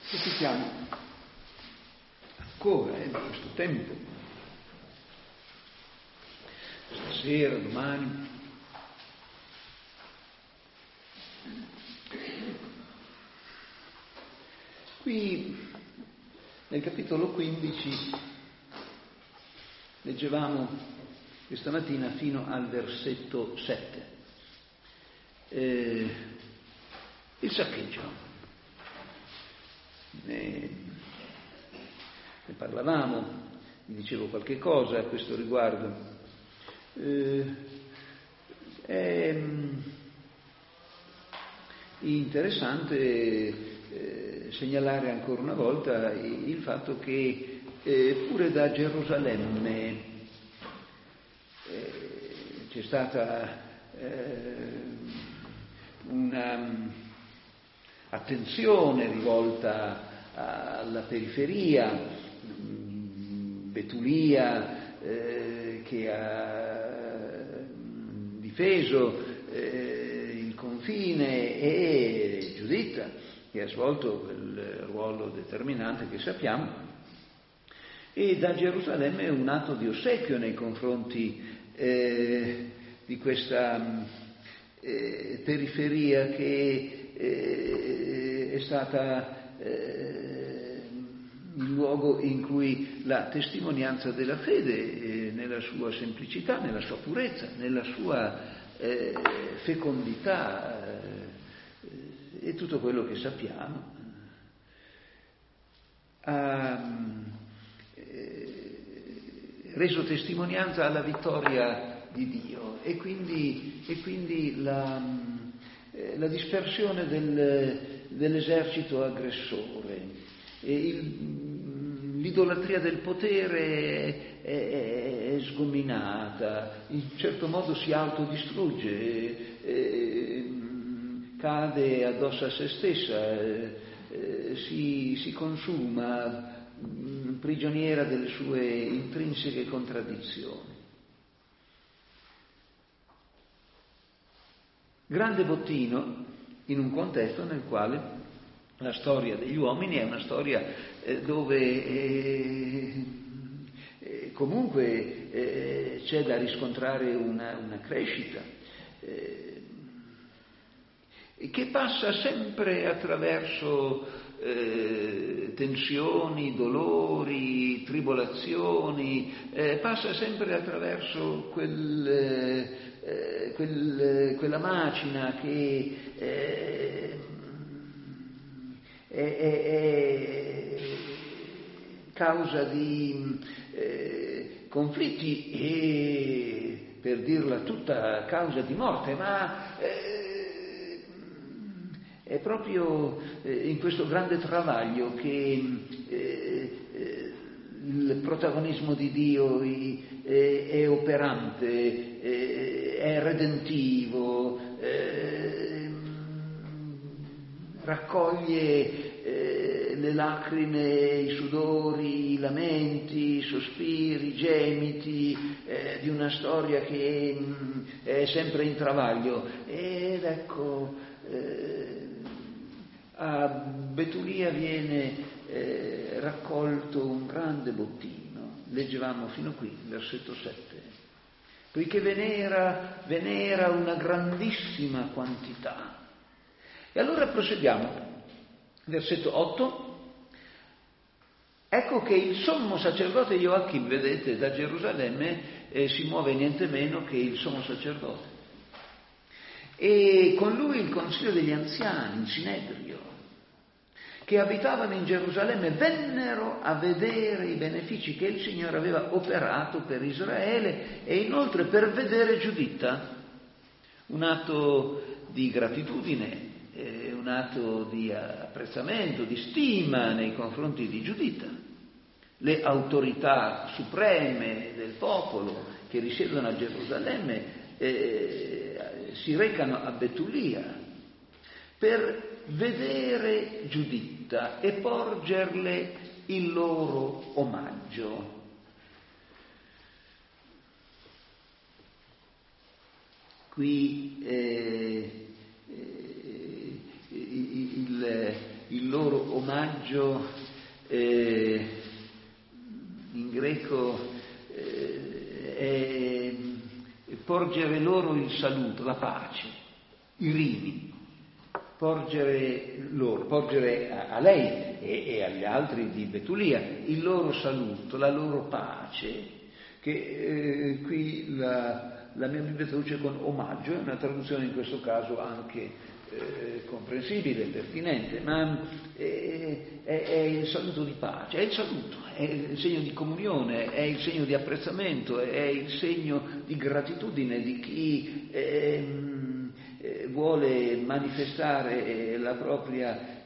Profittiamo ancora di questo tempo, stasera, domani. Qui nel capitolo 15 leggevamo questa mattina fino al versetto 7. Il saccheggio. Ne parlavamo, vi dicevo qualche cosa a questo riguardo. È interessante segnalare ancora una volta il fatto che pure da Gerusalemme c'è stata una attenzione rivolta alla periferia, Betulia che ha difeso il confine e Giuditta che ha svolto quel ruolo determinante che sappiamo, e da Gerusalemme un atto di ossequio nei confronti di questa periferia che è stata il luogo in cui la testimonianza della fede, nella sua semplicità, nella sua purezza, nella sua fecondità e tutto quello che sappiamo, ha reso testimonianza alla vittoria di Dio e quindi la dispersione dell'esercito aggressore. L'idolatria del potere è sgominata, in un certo modo si autodistrugge, cade addosso a se stessa, si consuma, prigioniera delle sue intrinseche contraddizioni. Grande bottino in un contesto nel quale la storia degli uomini è una storia dove comunque c'è da riscontrare una crescita che passa sempre attraverso tensioni, dolori, tribolazioni, passa sempre attraverso quella macina che è causa di conflitti e, per dirla tutta, causa di morte, ma è proprio in questo grande travaglio che il protagonismo di Dio è operante, è redentivo, raccoglie le lacrime, i sudori, i lamenti, i sospiri, i gemiti di una storia che è sempre in travaglio. Ed ecco, a Betulia viene raccolto un grande bottino. Leggevamo fino qui, versetto 7. Poiché ve n'era una grandissima quantità. E allora proseguiamo. Versetto 8. Ecco che il sommo sacerdote Joachim, vedete, da Gerusalemme si muove niente meno che il sommo sacerdote. E con lui il consiglio degli anziani, il Sinedrio, che abitavano in Gerusalemme, vennero a vedere i benefici che il Signore aveva operato per Israele e inoltre per vedere Giuditta. Un atto di gratitudine, un atto di apprezzamento, di stima nei confronti di Giuditta. Le autorità supreme del popolo che risiedono a Gerusalemme si recano a Betulia per vedere Giuditta e porgerle il loro omaggio. Qui il loro omaggio in greco è porgere loro il saluto, la pace, i rimi, porgere a lei e agli altri di Betulia il loro saluto, la loro pace, che qui la mia Bibbia traduce con omaggio, è una traduzione in questo caso anche comprensibile, pertinente, ma è il saluto di pace, è il saluto, è il segno di comunione, è il segno di apprezzamento, è il segno di gratitudine di chi vuole manifestare la propria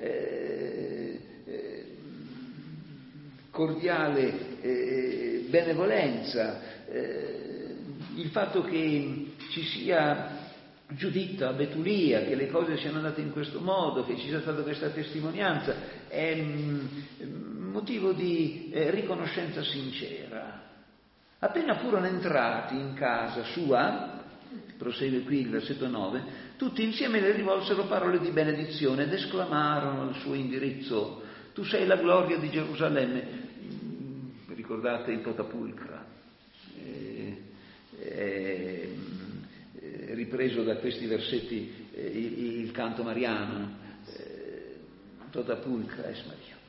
cordiale benevolenza. Il fatto che ci sia Giuditta a Betulia, che le cose siano andate in questo modo, che ci sia stata questa testimonianza, è motivo di riconoscenza sincera. Appena furono entrati in casa sua, prosegue qui il versetto 9, tutti insieme le rivolsero parole di benedizione ed esclamarono al suo indirizzo: tu sei la gloria di Gerusalemme. Ricordate il Totapulcra, ripreso da questi versetti il canto mariano, Totapulcra es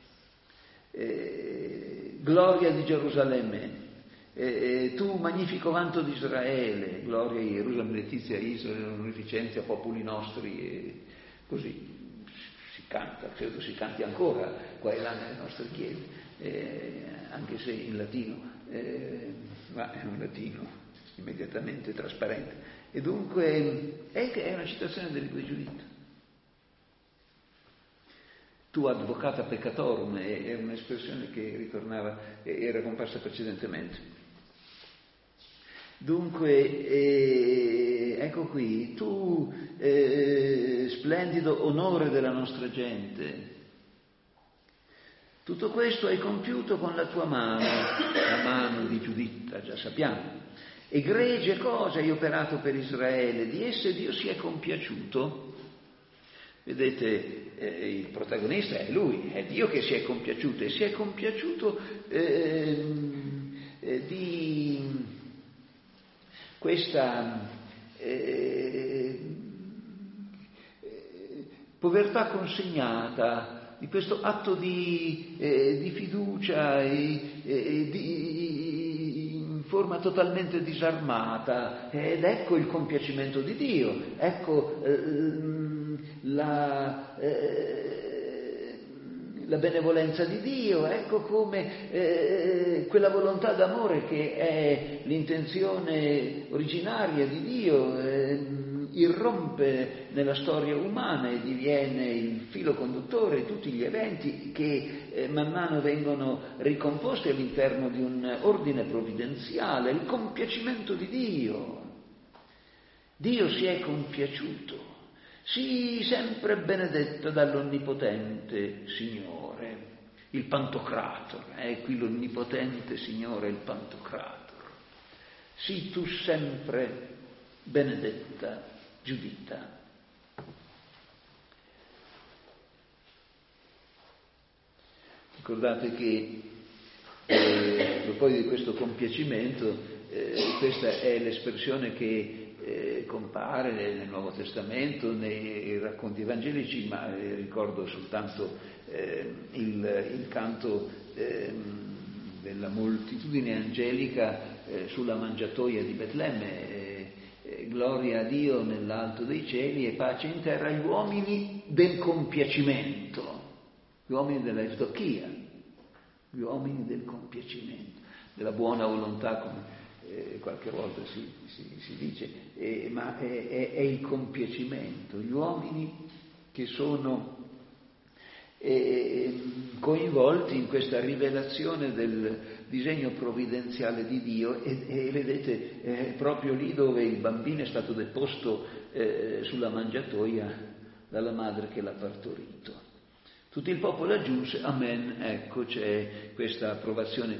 Maria. Gloria di Gerusalemme, tu magnifico vanto di Israele, gloria a Gerusalemme, letizia Israele, onorificenza, popoli nostri, e così si canta, credo si canti ancora qua e là nelle nostre chiese, anche se in latino, ma è un latino immediatamente trasparente. E dunque è una citazione del libro di Giuditta. Tu advocata peccatorum è un'espressione che ritornava, era comparsa precedentemente. Dunque, ecco qui, tu splendido onore della nostra gente, tutto questo hai compiuto con la tua mano, la mano di Giuditta, già sappiamo. Egregie cose hai operato per Israele, di esse Dio si è compiaciuto. Vedete, il protagonista è lui, è Dio che si è compiaciuto, e si è compiaciuto di questa povertà consegnata, di questo atto di fiducia in forma totalmente disarmata, ed ecco il compiacimento di Dio, ecco la benevolenza di Dio, ecco come quella volontà d'amore che è l'intenzione originaria di Dio irrompe nella storia umana e diviene il filo conduttore di tutti gli eventi che man mano vengono ricomposti all'interno di un ordine provvidenziale, il compiacimento di Dio. Dio si è compiaciuto, sii sempre benedetto dall'Onnipotente Signore, il Pantocrator, è qui l'Onnipotente Signore, il Pantocrator. Sii tu sempre benedetta, Giuditta. Ricordate che poi di questo compiacimento, questa è l'espressione che compare nel Nuovo Testamento, nei racconti evangelici, ma ricordo soltanto il canto della moltitudine angelica sulla mangiatoia di Betlemme. Gloria a Dio nell'alto dei cieli e pace in terra agli uomini del compiacimento, gli uomini della Evdochia, gli uomini del compiacimento, della buona volontà, come qualche volta si dice, ma è il compiacimento, gli uomini che sono coinvolti in questa rivelazione del disegno provvidenziale di Dio e vedete proprio lì dove il bambino è stato deposto sulla mangiatoia dalla madre che l'ha partorito. Tutto il popolo aggiunse amen. Ecco, c'è questa approvazione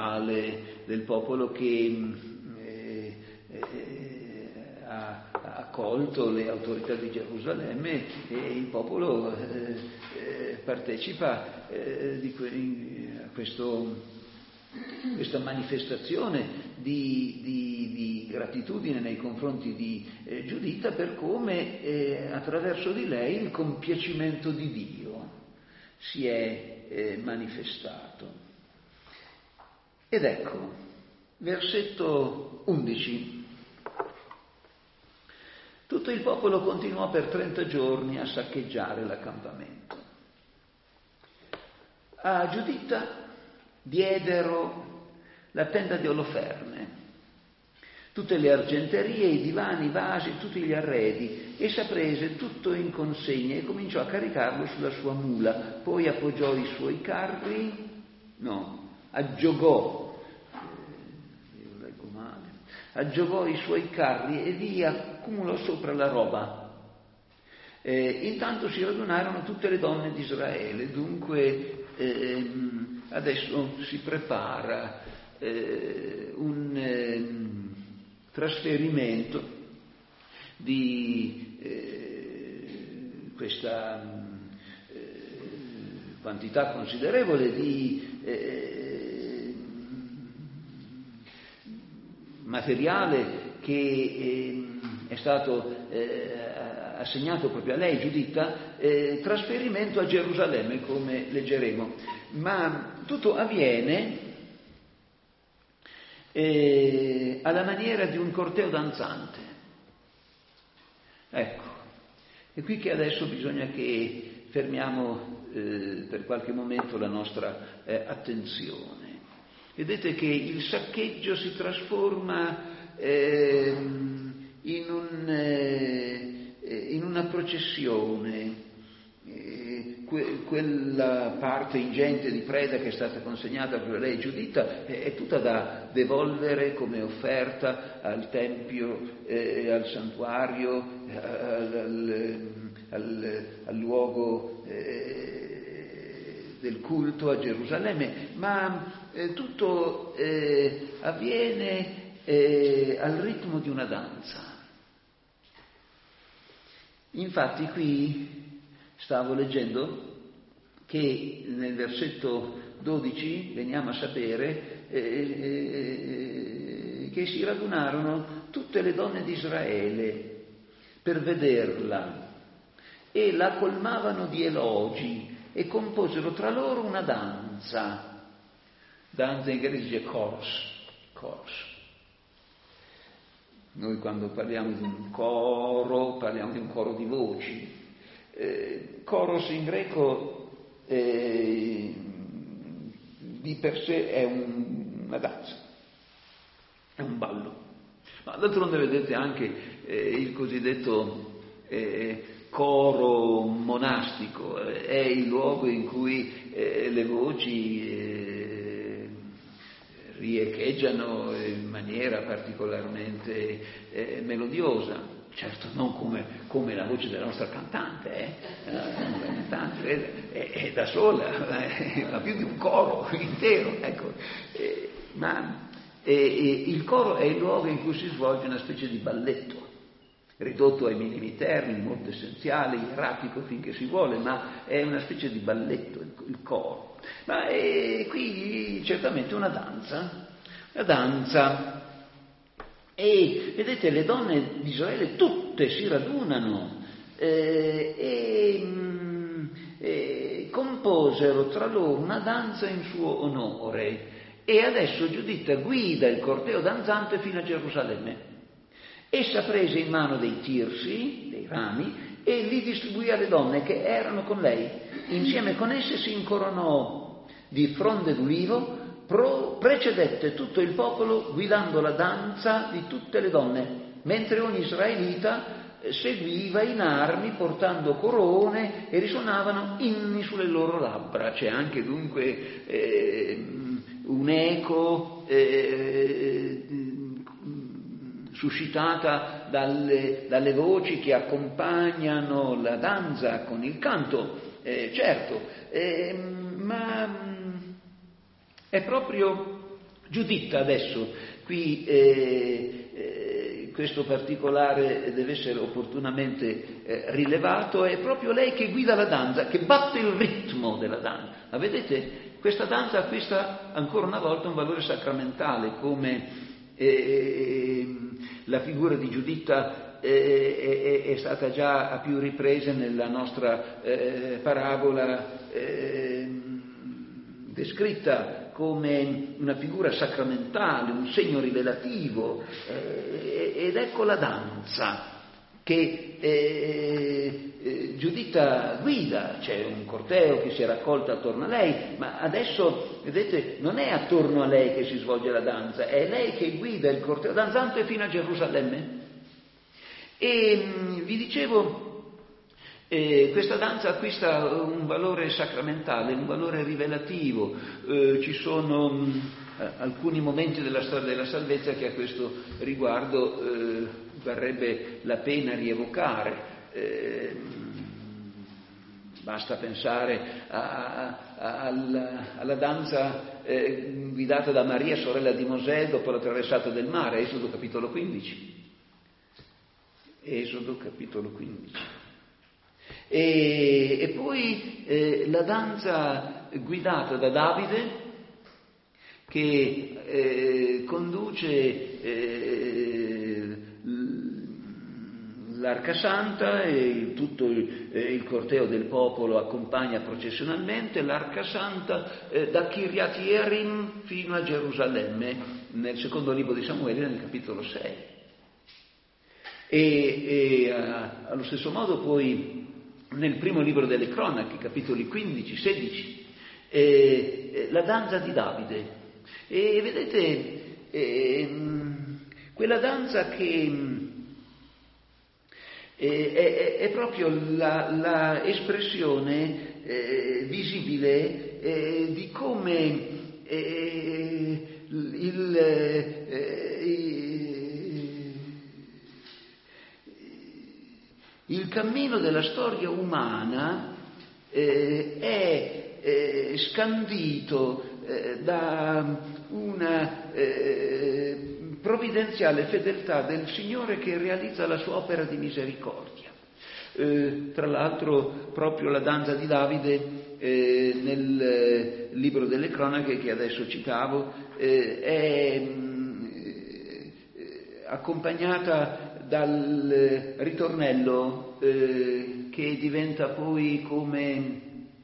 corale del popolo che ha accolto le autorità di Gerusalemme e il popolo partecipa a questa manifestazione di gratitudine nei confronti di Giuditta per come attraverso di lei il compiacimento di Dio si è manifestato. Ed ecco, versetto 11. Tutto il popolo continuò per 30 giorni a saccheggiare l'accampamento. A Giuditta diedero la tenda di Oloferne, tutte le argenterie, i divani, i vasi, tutti gli arredi. Essa prese tutto in consegna e cominciò a caricarlo sulla sua mula, poi appoggiò i suoi carri, aggiogò i suoi carri e vi accumulò sopra la roba. Intanto si radunarono tutte le donne di Israele, dunque adesso si prepara un trasferimento di questa quantità considerevole di materiale che è stato assegnato proprio a lei, Giuditta, trasferimento a Gerusalemme, come leggeremo. Ma tutto avviene alla maniera di un corteo danzante. Ecco, è qui che adesso bisogna che fermiamo per qualche momento la nostra attenzione. Vedete che il saccheggio si trasforma in una processione. Quella parte ingente di preda che è stata consegnata per lei Giuditta è tutta da devolvere come offerta al Tempio, al santuario, al luogo del culto a Gerusalemme, ma tutto avviene al ritmo di una danza. Infatti qui stavo leggendo che nel versetto 12 veniamo a sapere che si radunarono tutte le donne di Israele per vederla e la colmavano di elogi e composero tra loro una danza. Danza in greco si dice chorus. Noi quando parliamo di un coro parliamo di un coro di voci. Chorus in greco di per sé è una danza, è un ballo. Ma d'altronde vedete anche il cosiddetto coro monastico, è il luogo in cui le voci riecheggiano in maniera particolarmente melodiosa. Certo, non come la voce della nostra cantante, la cantante è da sola, ma più di un coro intero, ecco. Ma il coro è il luogo in cui si svolge una specie di balletto, ridotto ai minimi termini, molto essenziale, ieratico finché si vuole, ma è una specie di balletto il coro. Ma è qui certamente una danza. E vedete, le donne di Israele tutte si radunano e composero tra loro una danza in suo onore. E adesso Giuditta guida il corteo danzante fino a Gerusalemme. Essa prese in mano dei tirsi, dei rami, e li distribuì alle donne che erano con lei. Insieme con esse si incoronò di fronde d'ulivo. Precedette tutto il popolo guidando la danza di tutte le donne, mentre ogni israelita seguiva in armi portando corone e risuonavano inni sulle loro labbra. C'è anche dunque un'eco suscitata dalle voci che accompagnano la danza con il canto, certo, ma è proprio Giuditta adesso qui questo particolare deve essere opportunamente rilevato, è proprio lei che guida la danza, che batte il ritmo della danza. Ma vedete, questa danza acquista ancora una volta un valore sacramentale, come la figura di Giuditta è stata già a più riprese nella nostra parabola descritta come una figura sacramentale, un segno rivelativo, ed ecco la danza che Giuditta guida. C'è un corteo che si è raccolto attorno a lei, ma adesso, vedete, non è attorno a lei che si svolge la danza, è lei che guida il corteo danzante fino a Gerusalemme. E vi dicevo, questa danza acquista un valore sacramentale, un valore rivelativo. Ci sono alcuni momenti della storia della salvezza che a questo riguardo varrebbe la pena rievocare. Basta pensare alla danza guidata da Maria, sorella di Mosè, dopo la traversata del mare, Esodo capitolo 15. Esodo capitolo 15. E poi la danza guidata da Davide, che conduce l'Arca Santa e tutto il corteo del popolo accompagna processionalmente l'Arca Santa da Kiryat Yearim fino a Gerusalemme, nel secondo libro di Samuele, nel capitolo 6. E allo stesso modo poi nel primo libro delle Cronache, capitoli 15, 16, la danza di Davide. E vedete, quella danza che è proprio la espressione visibile di come il cammino della storia umana è scandito da una provvidenziale fedeltà del Signore che realizza la sua opera di misericordia. Tra l'altro proprio la danza di Davide nel libro delle Cronache che adesso citavo è accompagnata dal ritornello che diventa poi come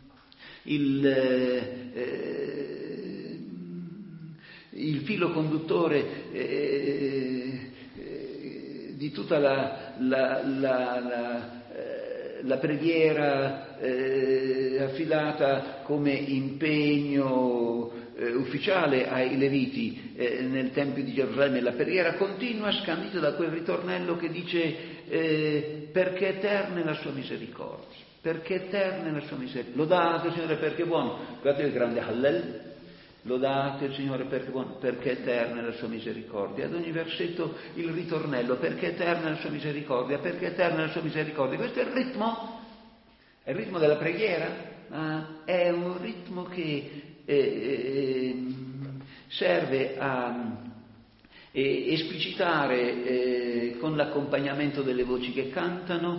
il filo conduttore di tutta la preghiera affidata come impegno ufficiale ai Leviti nel Tempio di Gerusalemme. La preghiera continua scandita da quel ritornello che dice perché eterna è la sua misericordia, perché eterna è la sua misericordia. Lodate il Signore perché è buono. Guardate il grande Hallel. Lodate il Signore perché è buono, perché eterna è la sua misericordia. Ad ogni versetto il ritornello, perché eterna è la sua misericordia, perché eterna è la sua misericordia. Questo è il ritmo della preghiera, ma è un ritmo che serve a esplicitare con l'accompagnamento delle voci che cantano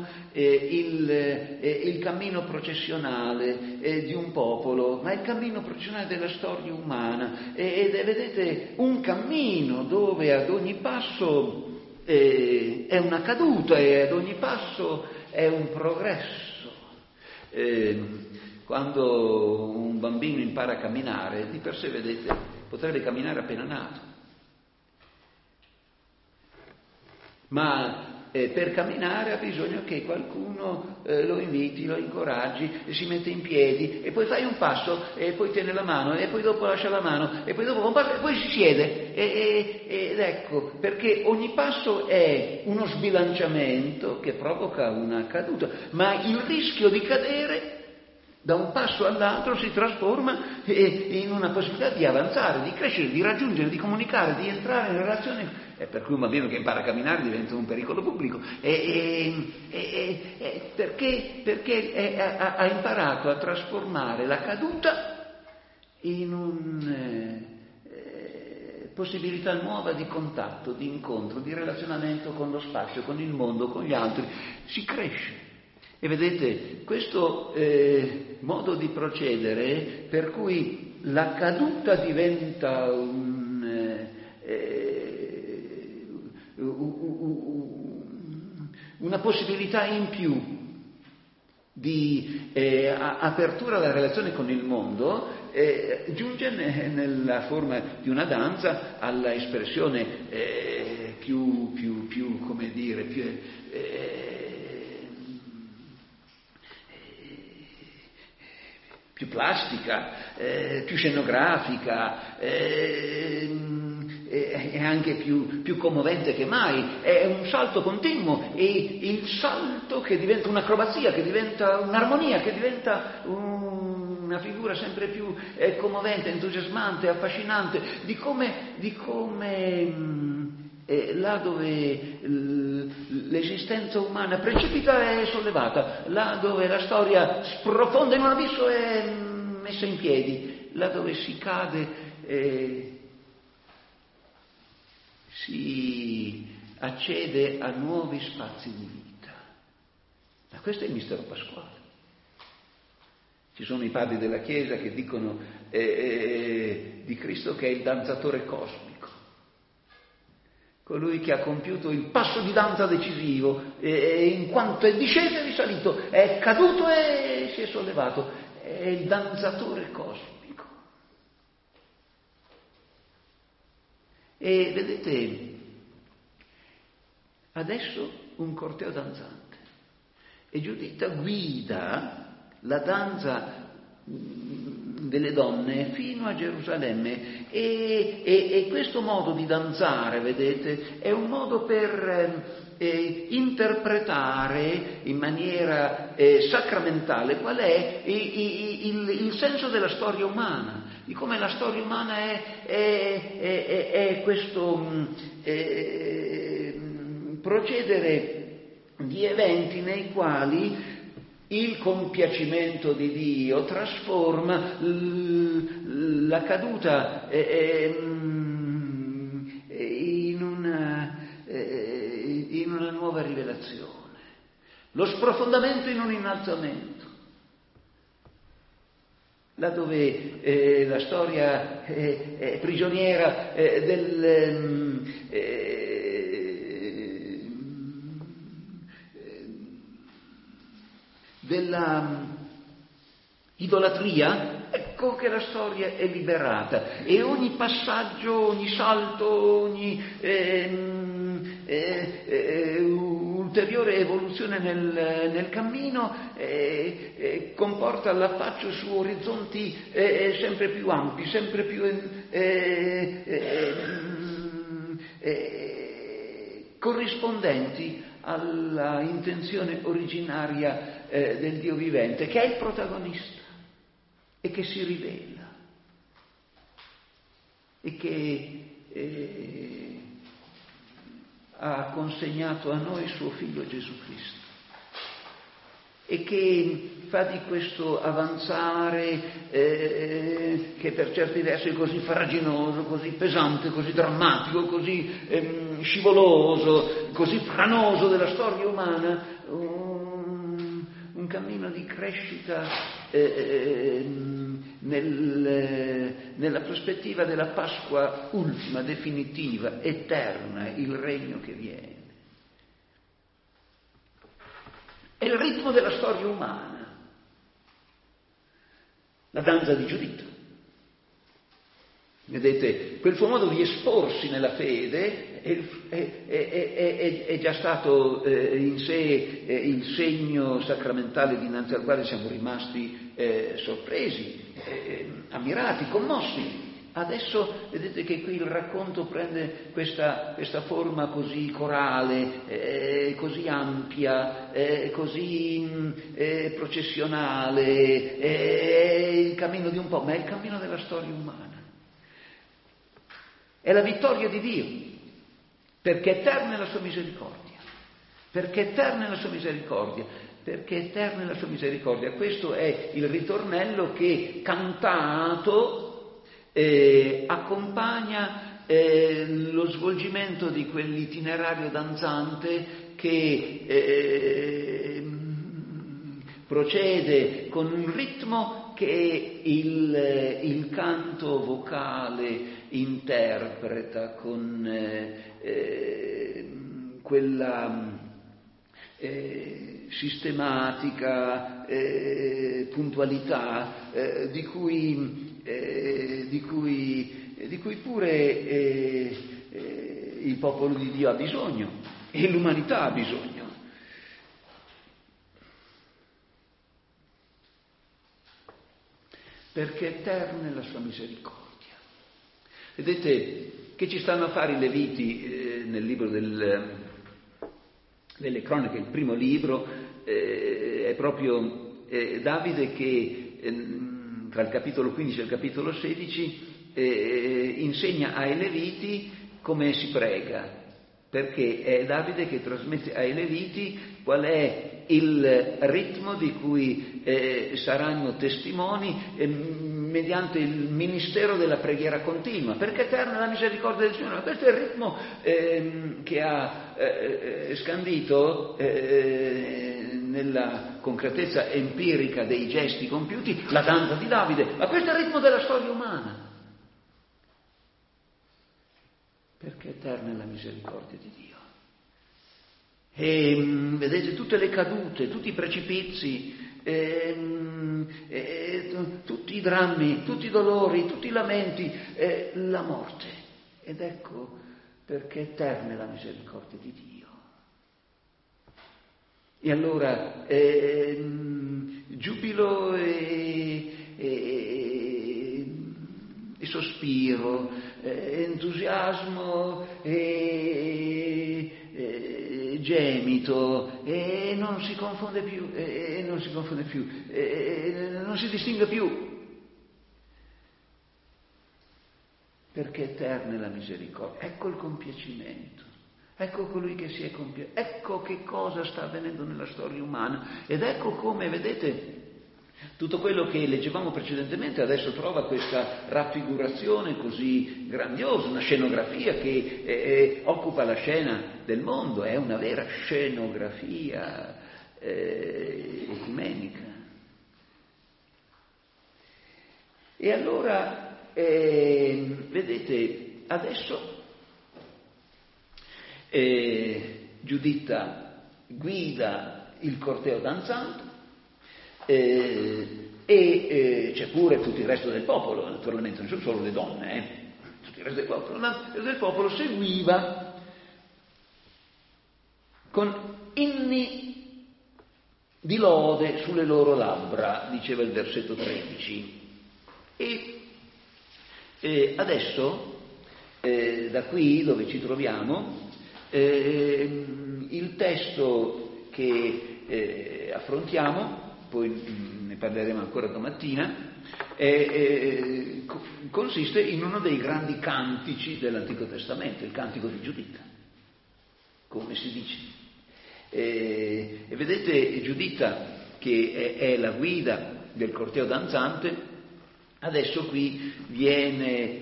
il cammino processionale di un popolo, ma il cammino processionale della storia umana, ed è, vedete, un cammino dove ad ogni passo è una caduta e ad ogni passo è un progresso. Quando un bambino impara a camminare, di per sé, vedete, potrebbe camminare appena nato. Ma per camminare ha bisogno che qualcuno lo inviti, lo incoraggi, si mette in piedi e poi fai un passo e poi tiene la mano e poi dopo lascia la mano e poi dopo fa un passo e poi si siede. Ed ecco, perché ogni passo è uno sbilanciamento che provoca una caduta, ma il rischio di cadere da un passo all'altro si trasforma in una possibilità di avanzare, di crescere, di raggiungere, di comunicare, di entrare in relazione. Per cui un bambino che impara a camminare diventa un pericolo pubblico. Perché ha imparato a trasformare la caduta in un possibilità nuova di contatto, di incontro, di relazionamento con lo spazio, con il mondo, con gli altri, si cresce. E vedete, questo modo di procedere per cui la caduta diventa una possibilità in più di apertura alla relazione con il mondo, giunge nella forma di una danza alla espressione più come dire, più plastica, più scenografica, è anche più commovente che mai. È un salto continuo, e il salto che diventa un'acrobazia, che diventa un'armonia, che diventa una figura sempre più commovente, entusiasmante, affascinante, di come là dove l'esistenza umana precipita è sollevata, là dove la storia sprofonda in un abisso è messa in piedi, là dove si cade si accede a nuovi spazi di vita. Ma questo è il mistero pasquale. Ci sono i padri della Chiesa che dicono di Cristo che è il danzatore cosmico, colui che ha compiuto il passo di danza decisivo, in quanto è disceso e risalito, è caduto e si è sollevato, è il danzatore cosmico. E vedete, adesso un corteo danzante, e Giuditta guida la danza delle donne fino a Gerusalemme, e questo modo di danzare, vedete, è un modo per interpretare in maniera sacramentale qual è il senso della storia umana, di come la storia umana è questo procedere di eventi nei quali il compiacimento di Dio trasforma la caduta in una nuova rivelazione, lo sprofondamento in un innalzamento. Là dove la storia è prigioniera della idolatria, ecco che la storia è liberata, e ogni passaggio, ogni salto, ogni ulteriore evoluzione nel cammino comporta l'affaccio su orizzonti sempre più ampi, sempre più corrispondenti alla intenzione originaria del Dio vivente, che è il protagonista e che si rivela e che ha consegnato a noi suo Figlio Gesù Cristo, e che fa di questo avanzare che per certi versi è così farraginoso, così pesante, così drammatico, così scivoloso, così franoso della storia umana, un cammino di crescita nella prospettiva della Pasqua ultima, definitiva, eterna, il regno che viene. È il ritmo della storia umana, la danza di Giuditta. Vedete, quel suo modo di esporsi nella fede è già stato in sé il segno sacramentale dinanzi al quale siamo rimasti sorpresi, ammirati, commossi. Adesso vedete che qui il racconto prende questa forma così corale, così ampia, così processionale, è il cammino di un po', ma è il cammino della storia umana. È la vittoria di Dio, perché eterna è la sua misericordia, perché eterna è la sua misericordia, perché eterna è la sua misericordia. Questo è il ritornello che cantato accompagna lo svolgimento di quell'itinerario danzante che procede con un ritmo che il canto vocale interpreta con quella sistematica puntualità di cui pure il popolo di Dio ha bisogno e l'umanità ha bisogno. Perché eterna è la sua misericordia. Vedete che ci stanno a fare i Leviti nel libro delle Cronache, il primo libro, è proprio Davide che tra il capitolo 15 e il capitolo 16 insegna ai Leviti come si prega, perché è Davide che trasmette ai Leviti qual è il ritmo di cui saranno testimoni mediante il ministero della preghiera continua, perché eterna è la misericordia del Signore. Questo è il ritmo che ha scandito nella concretezza empirica dei gesti compiuti la danza di Davide, ma questo è il ritmo della storia umana. Perché eterna è la misericordia di Dio. E vedete tutte le cadute, tutti i precipizi, tutti i drammi, tutti i dolori, tutti i lamenti, la morte. Ed ecco perché eterna è la misericordia di Dio. E allora giubilo e sospiro, entusiasmo e gemito, e non si confonde più, non si distingue più, perché eterna è la misericordia. Ecco il compiacimento, ecco colui che si è compiaciuto, ecco che cosa sta avvenendo nella storia umana, ed ecco come, vedete, tutto quello che leggevamo precedentemente adesso trova questa raffigurazione così grandiosa, una scenografia che occupa la scena del mondo, è una vera scenografia ecumenica. E allora, vedete, adesso Giuditta guida il corteo danzante, c'è pure tutto il resto del popolo, naturalmente, non sono solo le donne, tutto il resto del popolo seguiva con inni di lode sulle loro labbra, diceva il versetto 13. E adesso, da qui dove ci troviamo, il testo che affrontiamo, poi ne parleremo ancora domattina, consiste in uno dei grandi cantici dell'Antico Testamento, il cantico di Giuditta, come si dice. E vedete Giuditta, che è la guida del corteo danzante, adesso qui viene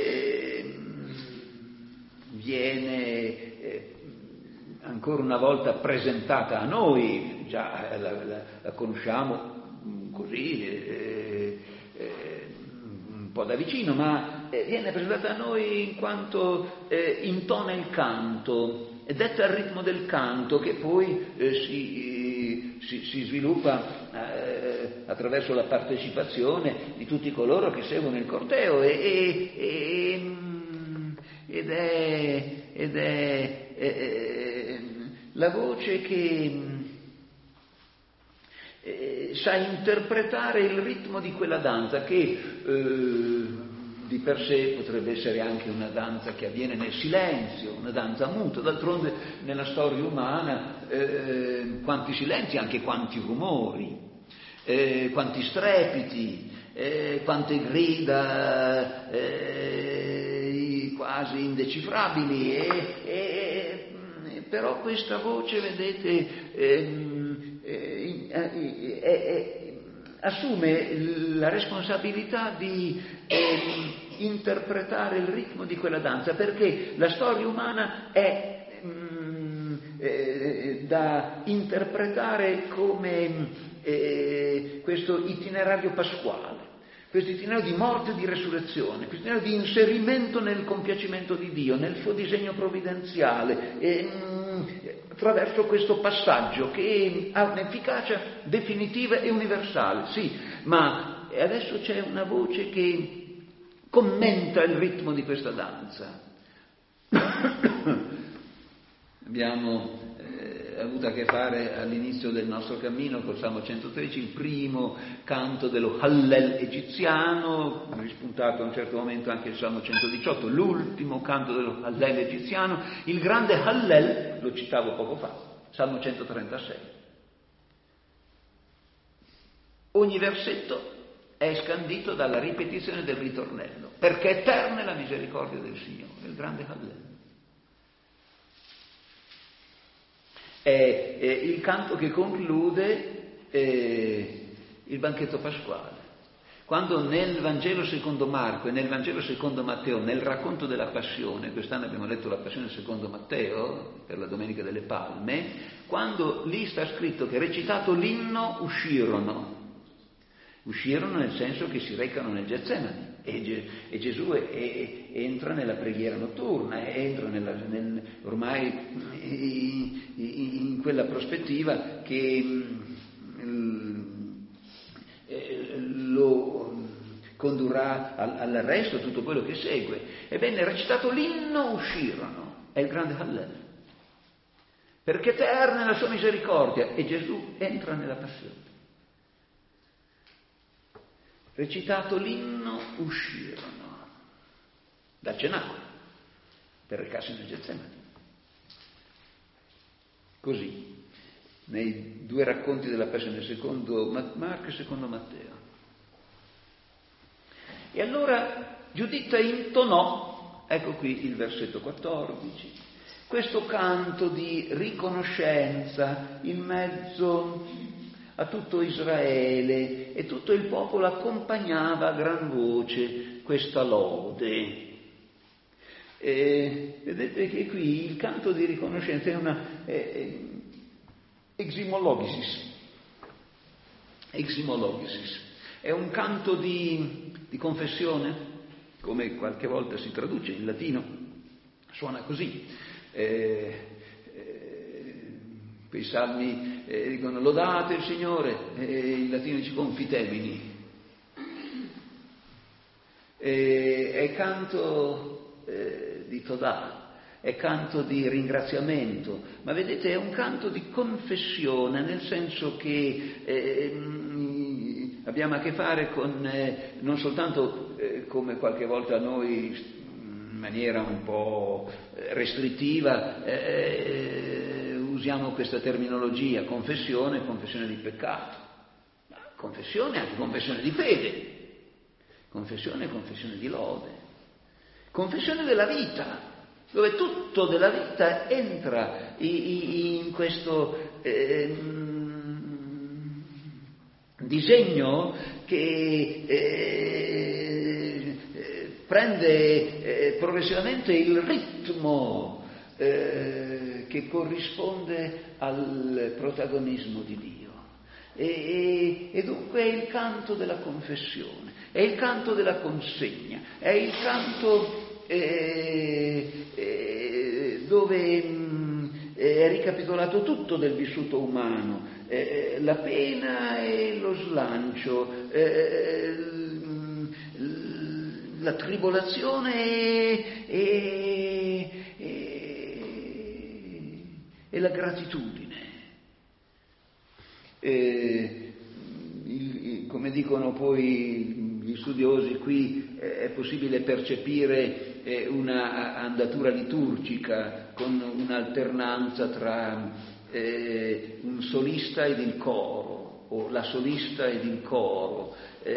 ancora una volta presentata a noi, già la conosciamo così un po' da vicino, ma viene presentata a noi in quanto intona il canto, e detta il ritmo del canto che poi si sviluppa attraverso la partecipazione di tutti coloro che seguono il corteo ed è la voce che sa interpretare il ritmo di quella danza che di per sé potrebbe essere anche una danza che avviene nel silenzio, una danza muta. D'altronde nella storia umana quanti silenzi, anche quanti rumori, quanti strepiti, quante grida quasi indecifrabili, però questa voce, vedete, assume la responsabilità di interpretare il ritmo di quella danza, perché la storia umana è da interpretare come questo itinerario pasquale, questo itinerario di morte e di resurrezione, questo itinerario di inserimento nel compiacimento di Dio, nel suo disegno provvidenziale, attraverso questo passaggio che ha un'efficacia definitiva e universale, sì, ma adesso c'è una voce che commenta il ritmo di questa danza. Abbiamo avuto a che fare all'inizio del nostro cammino col Salmo 113, il primo canto dello Hallel egiziano, rispuntato a un certo momento anche il Salmo 118, l'ultimo canto dello Hallel egiziano, il grande Hallel, lo citavo poco fa, Salmo 136. Ogni versetto è scandito dalla ripetizione del ritornello, perché eterna è la misericordia del Signore, il grande Hallel. È il canto che conclude il banchetto pasquale. Quando nel Vangelo secondo Marco e nel Vangelo secondo Matteo, nel racconto della Passione, quest'anno abbiamo letto la Passione secondo Matteo, per la Domenica delle Palme, quando lì sta scritto che recitato l'inno uscirono nel senso che si recano nel Getsemani e Gesù entra nella preghiera notturna, entra ormai in quella prospettiva che lo condurrà all'arresto, tutto quello che segue. Ebbene, recitato l'inno uscirono, è il grande Hallel, perché eterna è la sua misericordia, e Gesù entra nella passione. Recitato l'inno uscirono dal cenacolo per recarsi nel Getsemani. Così, nei due racconti della Passione, secondo Marco e secondo Matteo. E allora Giuditta intonò, ecco qui il versetto 14, questo canto di riconoscenza in mezzo a tutto Israele, e tutto il popolo accompagnava a gran voce questa lode. Vedete che qui il canto di riconoscenza è una eximologisis, è un canto di confessione, come qualche volta si traduce in latino, suona così. Quei salmi dicono lodate il Signore, in latino dice confitemini. È canto di Todà, è canto di ringraziamento, ma vedete è un canto di confessione, nel senso che abbiamo a che fare con non soltanto come qualche volta noi in maniera un po' restrittiva usiamo questa terminologia, confessione di peccato, ma confessione è anche confessione di fede, confessione di lode, confessione della vita, dove tutto della vita entra in questo disegno che prende progressivamente il ritmo che corrisponde al protagonismo di Dio. E dunque è il canto della confessione, è il canto della consegna, è il canto dove è ricapitolato tutto del vissuto umano, la pena e lo slancio, la tribolazione e la gratitudine. Come dicono poi gli studiosi, qui è possibile percepire una andatura liturgica con un'alternanza tra un solista ed il coro, o la solista ed il coro,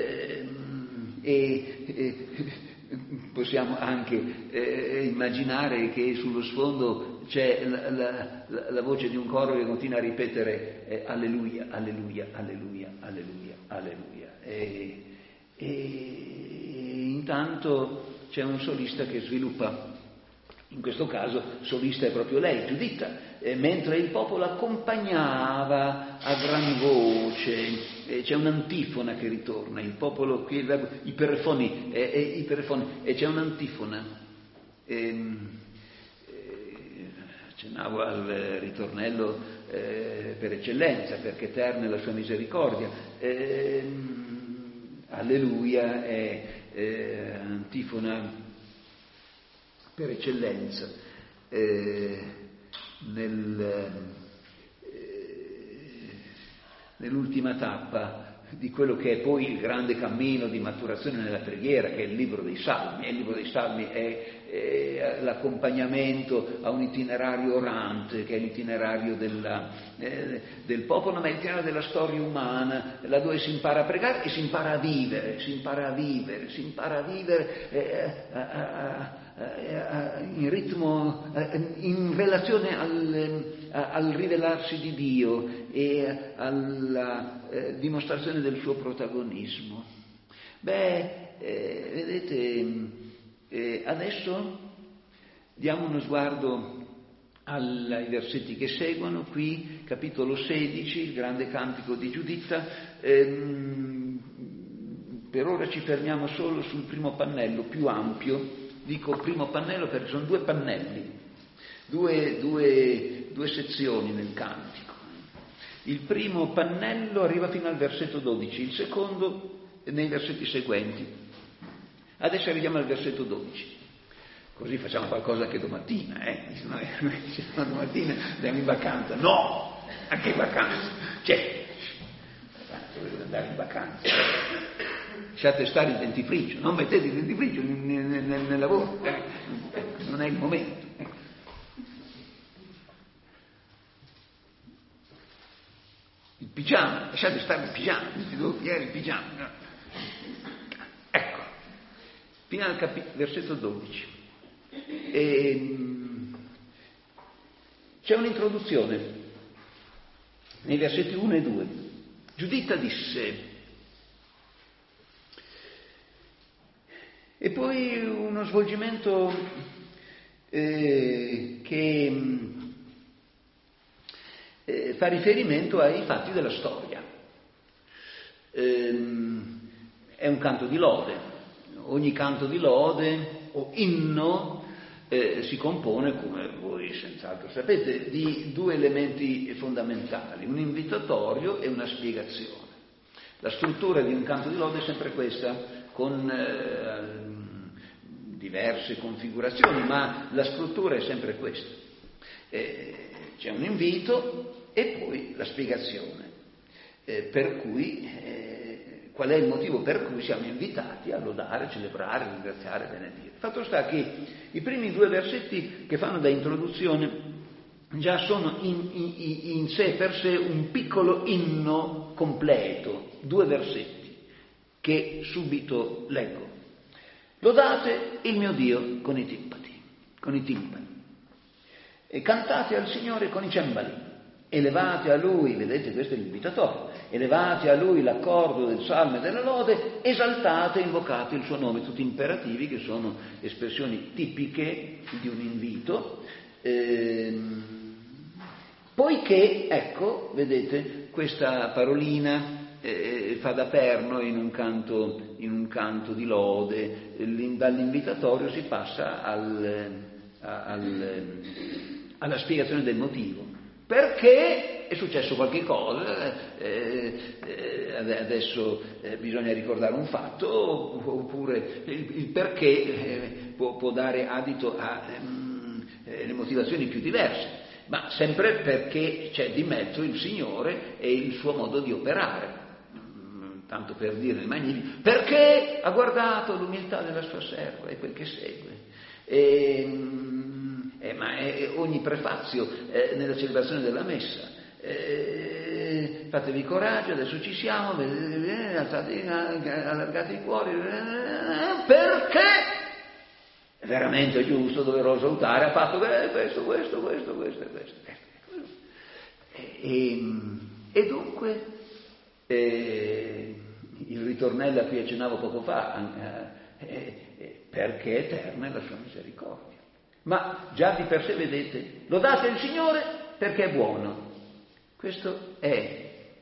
possiamo anche immaginare che sullo sfondo c'è la voce di un coro che continua a ripetere alleluia, alleluia, alleluia, alleluia, alleluia. E intanto c'è un solista che sviluppa. In questo caso solista è proprio lei, Giuditta, mentre il popolo accompagnava a gran voce, c'è un'antifona che ritorna, il popolo, qui il verbo, iperfoni, e c'è un'antifona. Accennavo al ritornello per eccellenza, perché eterna è la sua misericordia. Alleluia è antifona per eccellenza. Nell'ultima tappa di quello che è poi il grande cammino di maturazione nella preghiera, che è il libro dei Salmi. Il libro dei Salmi è l'accompagnamento a un itinerario orante, che è l'itinerario del popolo, ma è l'itinerario della storia umana, là dove si impara a pregare e si impara a vivere, in ritmo, in relazione al rivelarsi di Dio e alla dimostrazione del suo protagonismo. Vedete, adesso diamo uno sguardo ai versetti che seguono, qui capitolo 16, il grande cantico di Giuditta. Per ora ci fermiamo solo sul primo pannello più ampio. Dico primo pannello perché sono due pannelli, due sezioni nel cantico. Il primo pannello arriva fino al versetto 12, il secondo nei versetti seguenti. Adesso arriviamo al versetto 12. Così facciamo qualcosa anche domattina, no, domattina andiamo in vacanza. No, anche in vacanza. Dovete andare in vacanza. Lasciate stare il dentifricio, non mettete il dentifricio nel lavoro, non è il momento. Il pigiama, lasciate stare il pigiama, ti devo pigliare il pigiama. No. Ecco, fino al versetto 12. C'è un'introduzione nei versetti 1 e 2. Giuditta disse, e poi uno svolgimento che fa riferimento ai fatti della storia. È un canto di lode. Ogni canto di lode o inno si compone, come voi senz'altro sapete, di due elementi fondamentali, un invitatorio e una spiegazione. La struttura di un canto di lode è sempre questa, con diverse configurazioni, ma la struttura è sempre questa. C'è un invito e poi la spiegazione, per cui qual è il motivo per cui siamo invitati a lodare, celebrare, ringraziare, benedire. Fatto sta che i primi due versetti che fanno da introduzione già sono in sé per sé un piccolo inno completo, due versetti che subito leggo. Lodate il mio Dio con i timpani, e cantate al Signore con i cembali, elevate a Lui, vedete questo è l'invitatorio, elevate a Lui l'accordo del salmo e della lode, esaltate e invocate il suo nome, tutti imperativi che sono espressioni tipiche di un invito, poiché, ecco, vedete, questa parolina fa da perno in un canto di lode, dall'invitatorio si passa alla spiegazione del motivo. Perché è successo qualche cosa, adesso bisogna ricordare un fatto, oppure il perché può dare adito a le motivazioni più diverse, ma sempre perché c'è di mezzo il Signore e il suo modo di operare. Tanto per dire il Magnifico, perché ha guardato l'umiltà della sua serva e quel che segue. Ma ogni prefazio nella celebrazione della messa. Fatevi coraggio, adesso ci siamo, allargate i cuori, perché è veramente giusto, doveroso salutare, ha fatto questo. E dunque il ritornello a cui accennavo poco fa, perché eterna è la sua misericordia. Ma già di per sé, vedete, lodate il Signore perché è buono. Questo è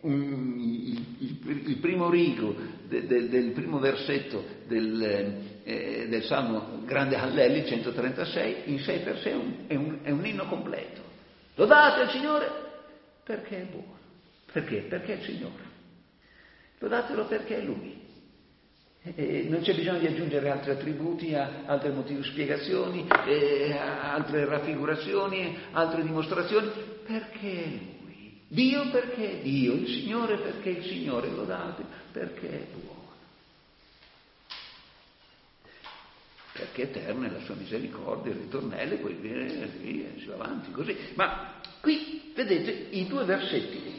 il primo rigo del primo versetto del Salmo Grande Hallel, 136, in sé per sé è un inno completo. Lodate il Signore perché è buono. Perché? Perché è il Signore. Lodatelo perché è Lui. Non c'è bisogno di aggiungere altri attributi, altre motivi, spiegazioni, altre raffigurazioni, altre dimostrazioni, perché è Lui. Dio perché è Dio, il Signore perché il Signore, lodate perché è buono. Perché eterna è la sua misericordia, il ritornello, poi via, si va avanti così. Ma qui vedete i due versetti.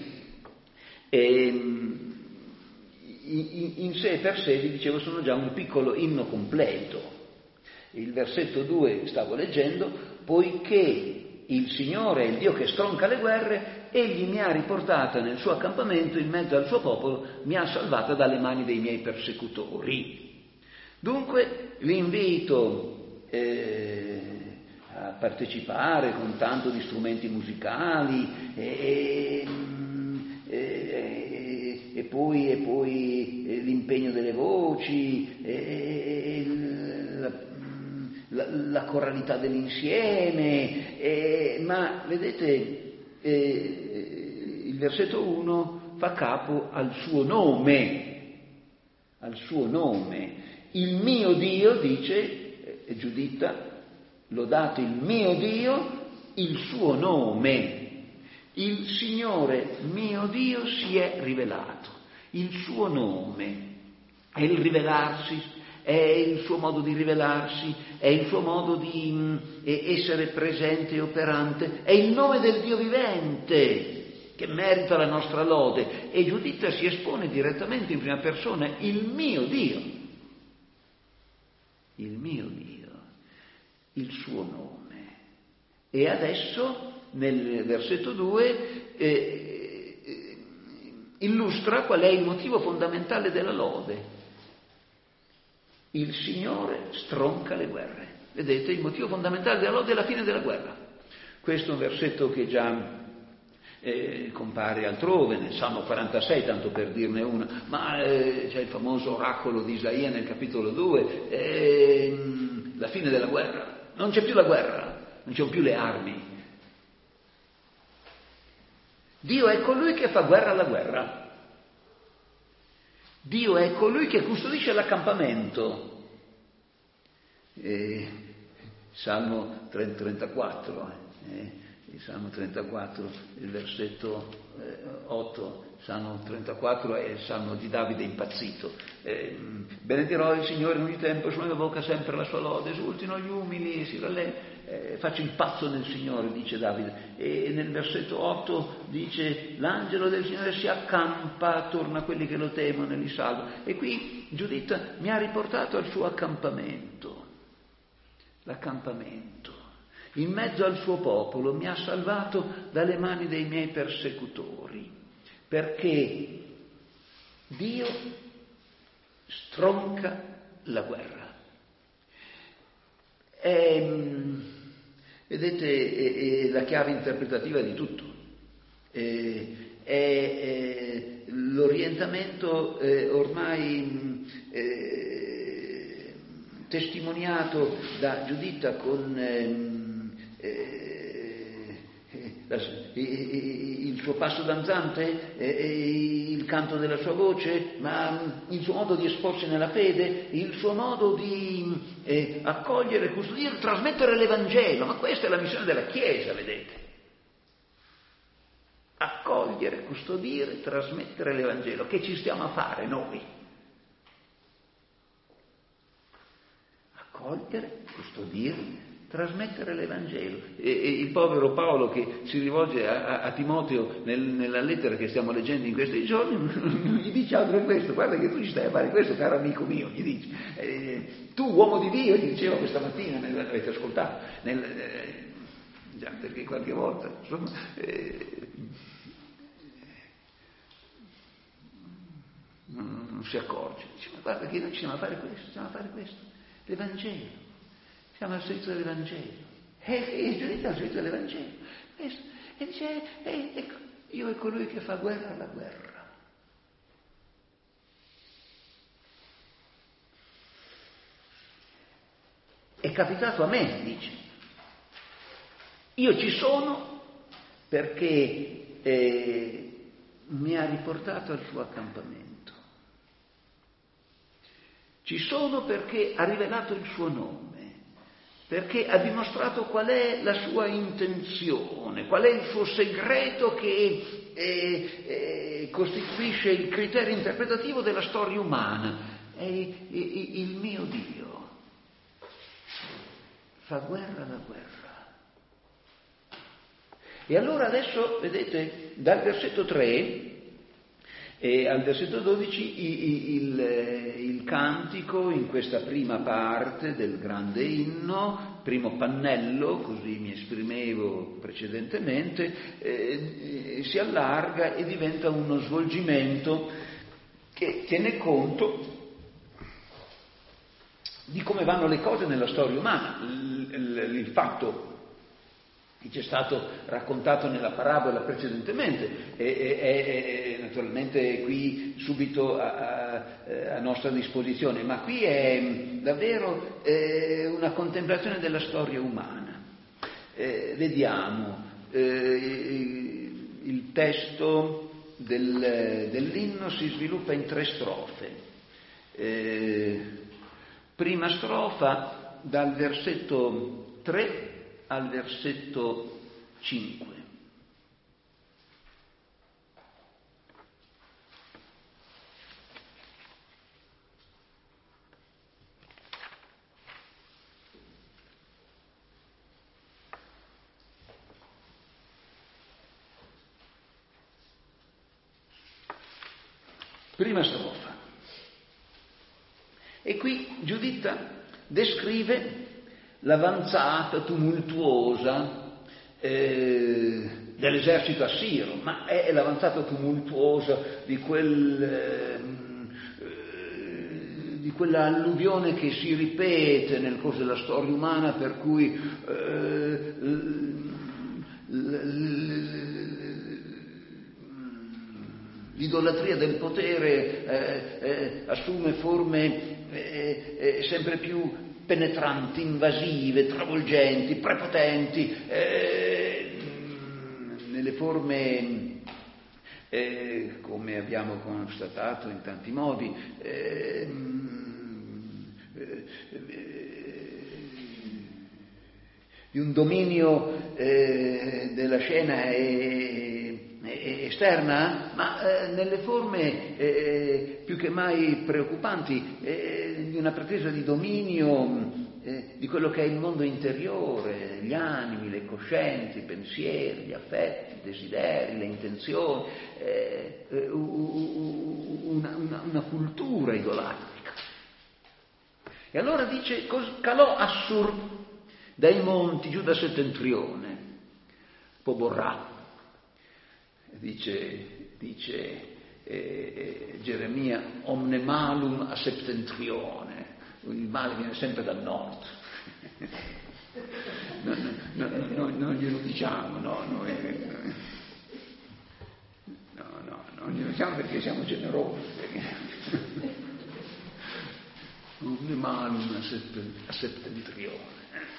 In sé per sé, vi dicevo, sono già un piccolo inno completo. Il versetto 2 stavo leggendo: poiché il Signore è il Dio che stronca le guerre, egli mi ha riportata nel suo accampamento in mezzo al suo popolo, mi ha salvata dalle mani dei miei persecutori. Dunque vi invito a partecipare con tanto di strumenti musicali e poi l'impegno delle voci, la coralità dell'insieme, ma vedete, il versetto 1 fa capo al suo nome. Il mio Dio, dice Giuditta, lodate il mio Dio, il suo nome. Il Signore mio Dio si è rivelato, il suo nome è il rivelarsi, è il suo modo di rivelarsi, è il suo modo di essere presente e operante, è il nome del Dio vivente che merita la nostra lode. E Giuditta si espone direttamente in prima persona: il mio Dio, il suo nome. E adesso nel versetto 2 illustra qual è il motivo fondamentale della lode. Il Signore stronca le guerre. Vedete, il motivo fondamentale della lode è la fine della guerra. Questo è un versetto che già compare altrove, nel Salmo 46, tanto per dirne una, ma c'è il famoso oracolo di Isaia nel capitolo 2, la fine della guerra. Non c'è più la guerra, non ci sono più le armi. Dio è colui che fa guerra alla guerra. Dio è colui che custodisce l'accampamento. Salmo 34, il Salmo 34, il versetto 8, Salmo 34 è il Salmo di Davide impazzito. Benedirò il Signore in ogni tempo, sulla mia bocca sempre la sua lode, esultino gli umili, si rallegrano. Faccio il pazzo nel Signore, dice Davide. E nel versetto 8 dice: l'angelo del Signore si accampa attorno a quelli che lo temono e li salva. E qui Giuditta mi ha riportato al suo accampamento, l'accampamento, in mezzo al suo popolo, mi ha salvato dalle mani dei miei persecutori, perché Dio stronca la guerra. Vedete, è la chiave interpretativa di tutto. È l'orientamento ormai testimoniato da Giuditta con il suo passo danzante, il canto della sua voce, ma il suo modo di esporsi nella fede, il suo modo di accogliere, custodire, trasmettere l'Evangelo. Ma questa è la missione della Chiesa, vedete? Accogliere, custodire, trasmettere l'Evangelo. Che ci stiamo a fare noi? Accogliere, custodire, trasmettere l'Evangelo. E il povero Paolo, che si rivolge a Timoteo nella lettera che stiamo leggendo in questi giorni, gli dice altro che questo: guarda che tu ci stai a fare questo, caro amico mio, gli dice. Tu, uomo di Dio, gli diceva questa mattina, l'avete ascoltato, già, perché qualche volta, insomma, non si accorge. Dice: ma guarda che noi ci siamo a fare questo, L'Evangelo. Siamo al servizio dell'Evangelo. E il giudizio è al servizio dell'Evangelo. E dice, ecco, io è colui che fa guerra alla guerra. È capitato a me, dice. Io ci sono perché mi ha riportato al suo accampamento. Ci sono perché ha rivelato il suo nome, perché ha dimostrato qual è la sua intenzione, qual è il suo segreto che costituisce il criterio interpretativo della storia umana. È il mio Dio. Fa guerra alla guerra. E allora adesso, vedete, dal versetto 3 al versetto 12 il cantico in questa prima parte del grande inno, primo pannello, così mi esprimevo precedentemente, si allarga e diventa uno svolgimento che tiene conto di come vanno le cose nella storia umana. Il fatto che ci è stato raccontato nella parabola precedentemente è naturalmente qui subito a nostra disposizione, ma qui è davvero una contemplazione della storia umana. Vediamo il testo dell'inno si sviluppa in 3 strofe. Prima strofa dal versetto 3 al versetto 5. Prima strofa. E qui Giuditta descrive l'avanzata tumultuosa dell'esercito assiro, ma è l'avanzata tumultuosa di quella alluvione che si ripete nel corso della storia umana, per cui l'idolatria del potere assume forme sempre più penetranti, invasive, travolgenti, prepotenti, nelle forme, come abbiamo constatato in tanti modi, di un dominio della scena esterna, ma nelle forme più che mai preoccupanti di una pretesa di dominio di quello che è il mondo interiore, gli animi, le coscienze, i pensieri, gli affetti, i desideri, le intenzioni, una cultura idolatrica. E allora dice, calò Assur dai monti giù da settentrione, Poborrà. Dice Geremia, omne malum a septentrione, il male viene sempre dal nord. Non glielo diciamo, non glielo diciamo perché siamo generosi. Omne malum a septentrione.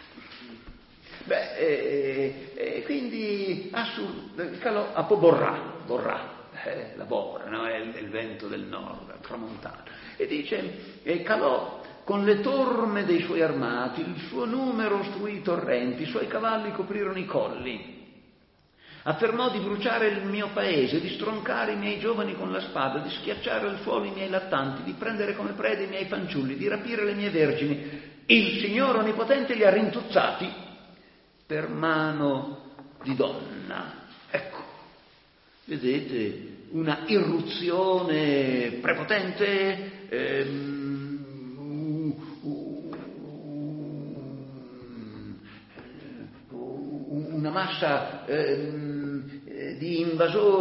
Quindi Assur calò a Poborrà, la Bora, no? È il vento del nord, la tramontana, e dice, calò con le torme dei suoi armati, il suo numero ostruì i torrenti, i suoi cavalli coprirono i colli, affermò di bruciare il mio paese, di stroncare i miei giovani con la spada, di schiacciare al suolo i miei lattanti, di prendere come prede i miei fanciulli, di rapire le mie vergini. Il Signore Onnipotente li ha rintuzzati per mano di donna. Ecco, vedete, una irruzione prepotente, una massa di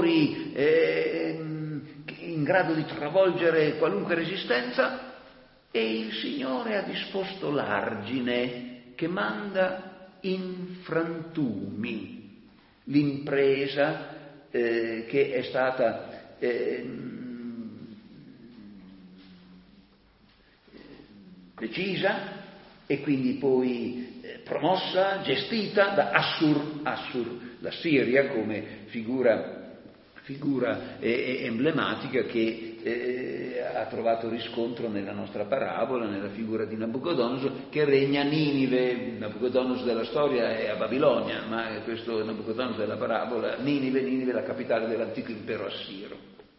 invasori in grado di travolgere qualunque resistenza, e il Signore ha disposto l'argine che manda in frantumi l'impresa che è stata decisa e quindi poi promossa, gestita da Assur, la Siria come figura emblematica che ha trovato riscontro nella nostra parabola, nella figura di Nabucodonosor, che regna a Ninive. Nabucodonosor della storia è a Babilonia, ma questo Nabucodonosor della parabola, Ninive è la capitale dell'antico impero assiro.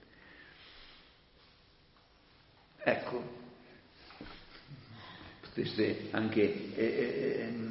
Ecco, potreste anche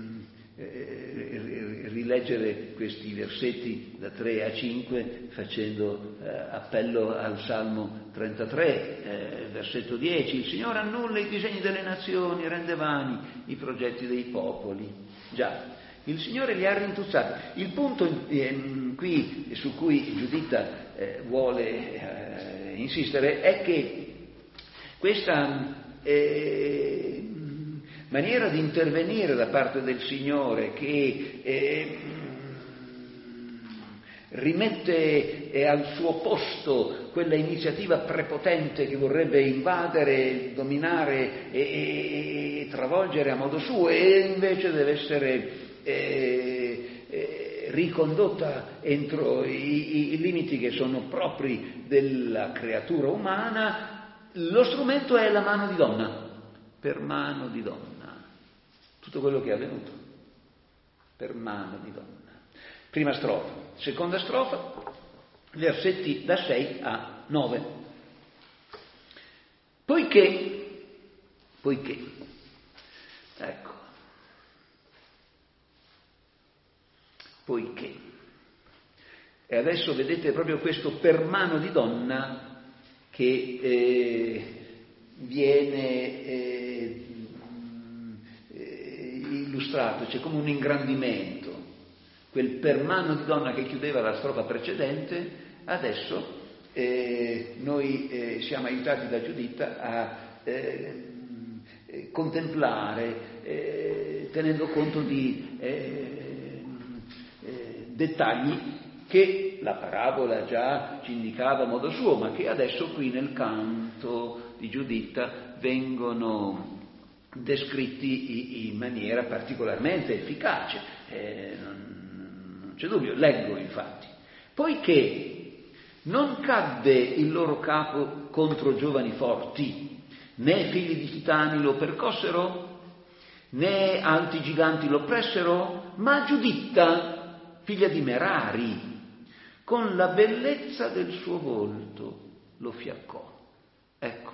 rileggere questi versetti da 3 a 5 facendo appello al Salmo 33, versetto 10: il Signore annulla i disegni delle nazioni, rende vani i progetti dei popoli. Già, il Signore li ha rintuzzati. Il punto qui su cui Giuditta vuole insistere è che questa maniera di intervenire da parte del Signore che rimette al suo posto quella iniziativa prepotente che vorrebbe invadere, dominare e travolgere a modo suo, e invece deve essere ricondotta entro i limiti che sono propri della creatura umana. Lo strumento è la mano di donna, per mano di donna. Tutto quello che è avvenuto per mano di donna. Prima strofa. Seconda strofa, versetti da 6 a 9. Poiché, ecco, poiché. E adesso vedete proprio questo per mano di donna che viene illustrato, c'è come un ingrandimento. Quel per mano di donna che chiudeva la strofa precedente, adesso noi siamo aiutati da Giuditta a contemplare, tenendo conto di dettagli che la parabola già ci indicava a modo suo, ma che adesso qui nel canto di Giuditta vengono descritti in maniera particolarmente efficace. Non c'è dubbio, leggo infatti: poiché non cadde il loro capo contro giovani forti, né figli di titani lo percossero, né alti giganti lo oppressero, ma Giuditta, figlia di Merari, con la bellezza del suo volto lo fiaccò. Ecco,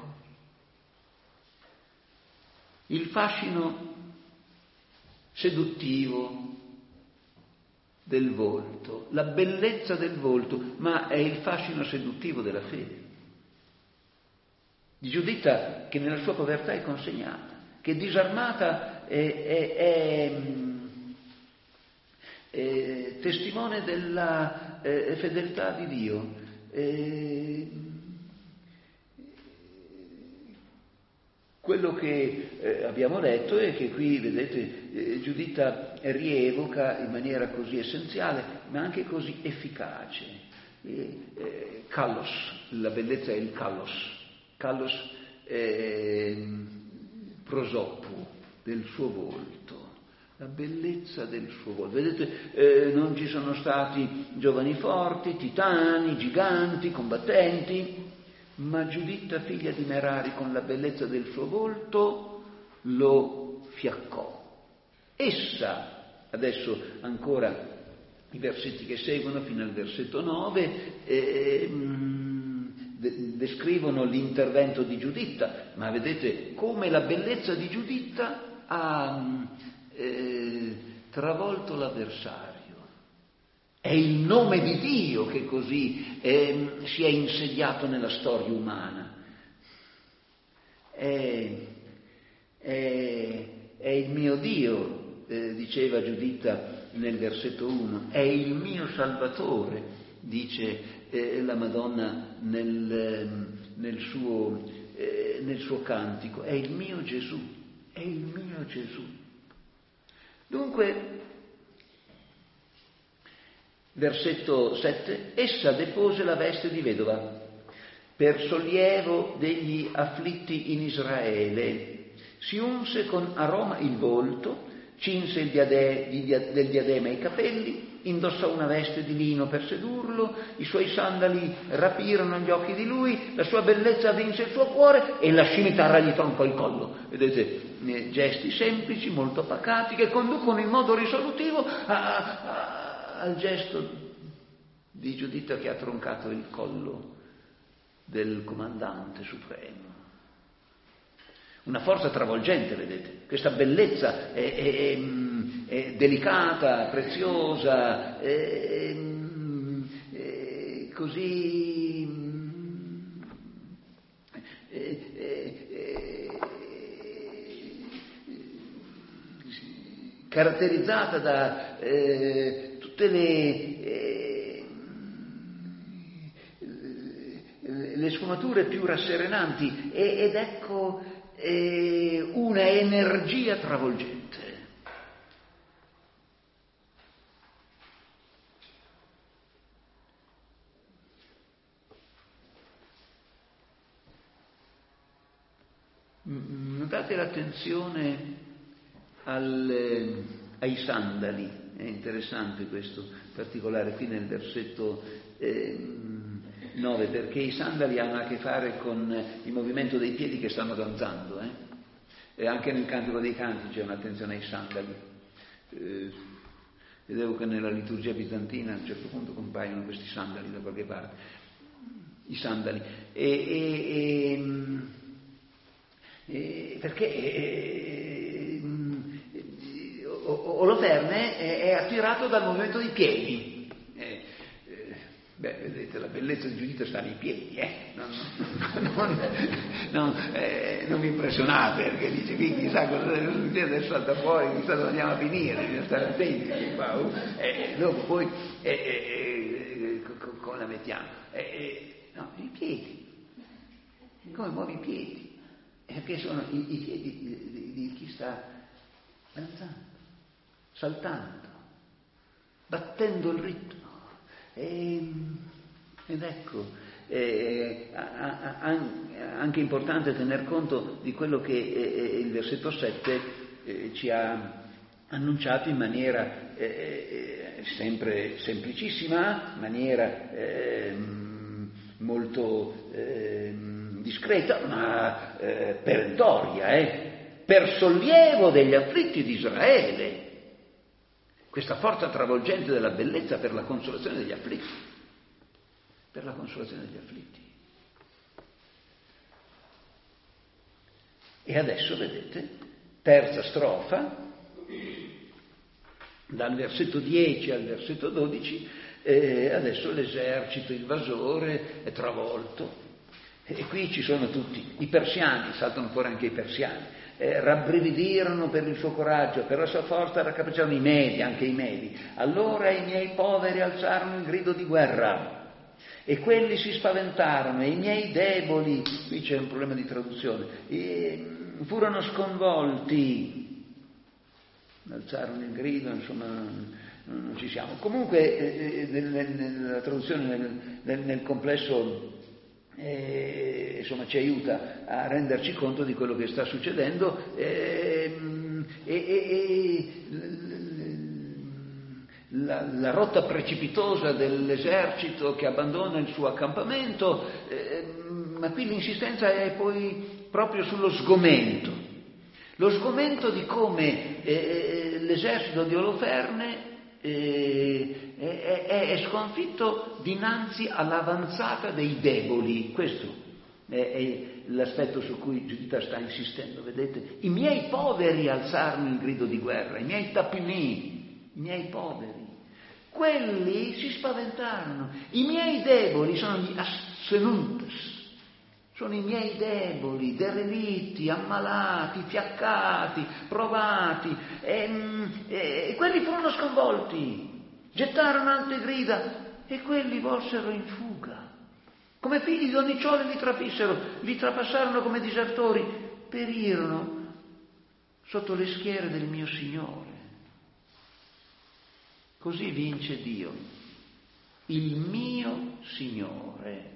il fascino seduttivo del volto, la bellezza del volto, ma è il fascino seduttivo della fede. Di Giuditta che nella sua povertà è consegnata, che disarmata è testimone della fedeltà di Dio. Quello che abbiamo letto è che qui, vedete, Giuditta rievoca in maniera così essenziale, ma anche così efficace. Kallos, la bellezza è il kallos prosoppu del suo volto, la bellezza del suo volto. Vedete, non ci sono stati giovani forti, titani, giganti, combattenti, ma Giuditta, figlia di Merari, con la bellezza del suo volto, lo fiaccò. Essa, adesso ancora i versetti che seguono, fino al versetto 9, descrivono l'intervento di Giuditta, ma vedete come la bellezza di Giuditta ha travolto l'avversario. È il nome di Dio che così si è insediato nella storia umana. È il mio Dio, diceva Giuditta nel versetto 1, è il mio Salvatore, dice la Madonna nel suo il suo cantico, è il mio Gesù, è il mio Gesù. Dunque, versetto 7, essa depose la veste di vedova per sollievo degli afflitti in Israele, si unse con aroma il volto, cinse del diadema i capelli, indossò una veste di lino per sedurlo, i suoi sandali rapirono gli occhi di lui, la sua bellezza vinse il suo cuore e la scimitarra gli troncò il collo. Vedete, gesti semplici, molto pacati, che conducono in modo risolutivo al gesto di Giuditta che ha troncato il collo del comandante supremo. Una forza travolgente, vedete, questa bellezza è delicata, preziosa, così caratterizzata da tutte le sfumature più rasserenanti ed ecco una energia travolgente. Notate l'attenzione ai sandali, è interessante questo particolare qui nel versetto 9, perché i sandali hanno a che fare con il movimento dei piedi che stanno danzando, e anche nel Cantico dei Canti c'è un'attenzione ai sandali. Vedevo che nella liturgia bizantina a un certo punto compaiono questi sandali da qualche parte, i sandali, perché Oloferne è attirato dal movimento dei piedi. Vedete, la bellezza di Giuditta sta nei piedi, non vi impressionate, perché dice qui chissà cosa succede, adesso salta fuori, chissà dove andiamo a finire, bisogna stare attenti, dopo poi come la mettiamo? No, i piedi, come muovi i piedi? Perché sono i piedi di chi sta danzando, saltando, battendo il ritmo. Ed ecco, anche importante tener conto di quello che il versetto 7 ci ha annunciato in maniera sempre semplicissima, in maniera molto discreta, ma perentoria, per sollievo degli afflitti di Israele. Questa forza travolgente della bellezza per la consolazione degli afflitti. Per la consolazione degli afflitti. E adesso, vedete, terza strofa, dal versetto 10 al versetto 12, adesso l'esercito invasore è travolto. E qui ci sono tutti, i persiani, saltano fuori anche i persiani. Rabbrividirono per il suo coraggio, per la sua forza raccapricciarono i Medi, anche i Medi. Allora i miei poveri alzarono il grido di guerra e quelli si spaventarono e i miei deboli, qui c'è un problema di traduzione, furono sconvolti. Alzarono il grido, insomma, non ci siamo. Comunque nella traduzione nel complesso insomma ci aiuta a renderci conto di quello che sta succedendo la rotta precipitosa dell'esercito che abbandona il suo accampamento, ma qui l'insistenza è poi proprio sullo sgomento, lo sgomento di come l'esercito di Oloferne è sconfitto dinanzi all'avanzata dei deboli. Questo è l'aspetto su cui Giuditta sta insistendo, vedete? I miei poveri alzarono il grido di guerra, i miei tapimì, i miei poveri. Quelli si spaventarono. I miei deboli sono gli assenuntes, sono i miei deboli, derelitti, ammalati, fiaccati, provati, e quelli furono sconvolti, gettarono alte grida e quelli volsero in fuga. Come figli di donnicciole li trafissero, li trapassarono come disertori, perirono sotto le schiere del mio Signore. Così vince Dio, il mio Signore.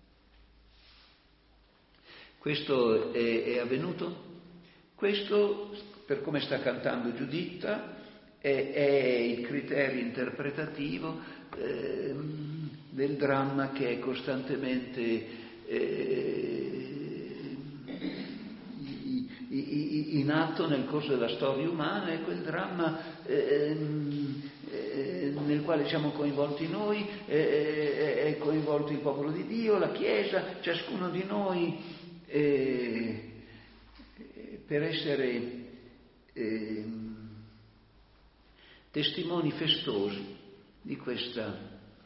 Questo è avvenuto? Questo, per come sta cantando Giuditta, è il criterio interpretativo del dramma che è costantemente in atto nel corso della storia umana, è quel dramma nel quale siamo coinvolti noi, è coinvolto il popolo di Dio, la Chiesa, ciascuno di noi per essere testimoni festosi di questa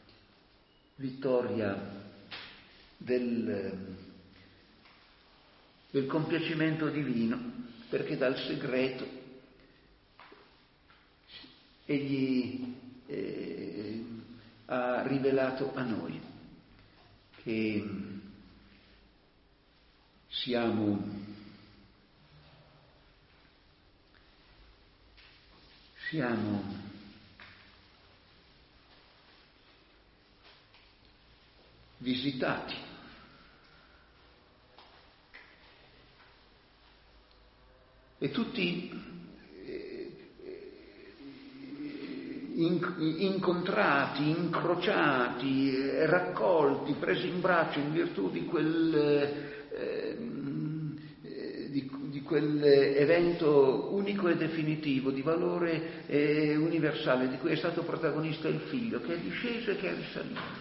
vittoria del compiacimento divino, perché dal segreto egli ha rivelato a noi che siamo visitati e tutti incontrati, incrociati, raccolti, presi in braccio in virtù di quell'evento unico e definitivo, di valore universale, di cui è stato protagonista il Figlio, che è disceso e che è risalito.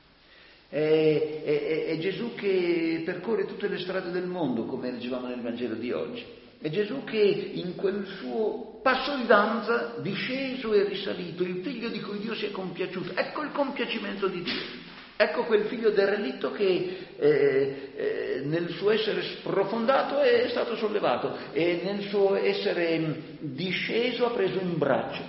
È Gesù che percorre tutte le strade del mondo, come leggevamo nel Vangelo di oggi. È Gesù che in quel suo passo di danza, disceso e risalito, il Figlio di cui Dio si è compiaciuto. Ecco il compiacimento di Dio. Ecco quel figlio del relitto che nel suo essere sprofondato è stato sollevato e nel suo essere disceso ha preso in braccio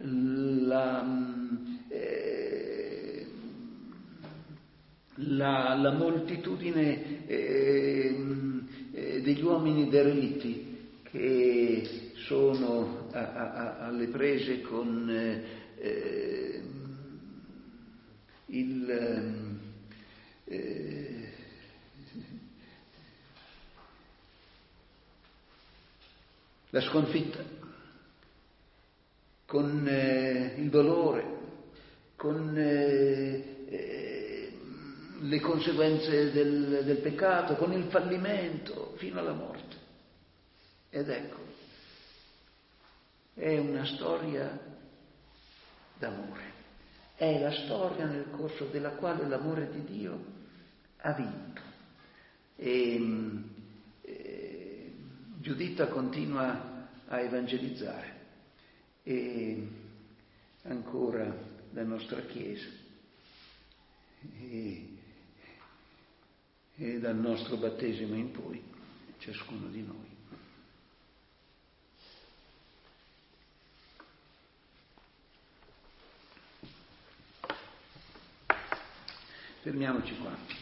la moltitudine degli uomini derelitti che sono alle prese con la sconfitta, con il dolore, con le conseguenze del peccato, con il fallimento fino alla morte. Ed ecco, è una storia d'amore. È la storia nel corso della quale l'amore di Dio ha vinto. Giuditta continua a evangelizzare e ancora la nostra Chiesa e dal nostro battesimo in poi ciascuno di noi. Fermiamoci qua.